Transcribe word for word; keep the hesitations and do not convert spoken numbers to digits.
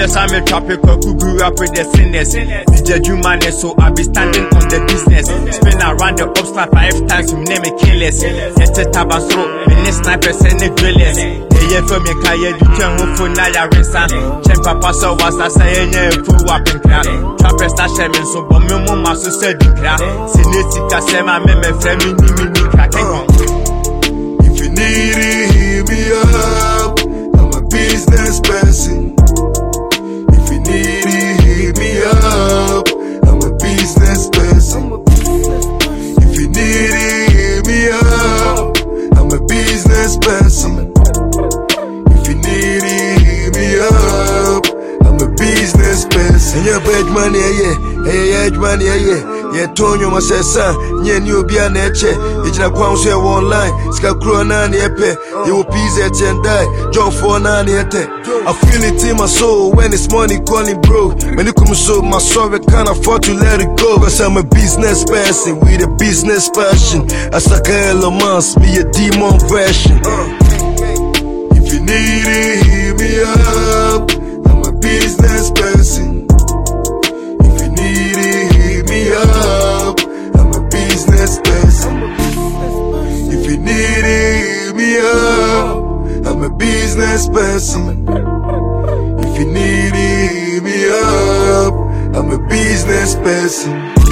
years I'm a traffic who grew up with the sinners. D J Jumane, so I be standing on the business. Spin around the obstacle five times, you name it killers. It's a tabasro, many snipers and the drillers. Yeah, for me, Kaya, you turn home for Naya Rinsa. Check Papa, so was I saying, yeah, full up in crap. Trappers are shaming, so Bomo Master said, you crap. Sinetica, Sema, Meme, Femi, Nimi, cracking on. If you need it, hit me up. I'm a business person. If you need it, hit me up. I'm a business person. If you need it, hit me up. I'm a business person. If you need it, hit me up. I'm a business person. Yeah, bad money, yeah, yeah, yeah, money, yeah. Yeah, Tonyo Masesa, yeah, new be an eche. It's a quanse online, Scacro Nani Epe, you will peace et and die, John for Nani Ete. I feel it in my soul when it's money calling bro. When you come so, my soul, I can't afford to let it go. Cause I'm a business person with a business passion. As a Elon Musk, be a demon version. If you need it, hit me up. I'm a business person. If you need it, hit me up. I'm a business person. If you need it, hit me up. I'm a business person. If you need it, hit me up. I'm a business person.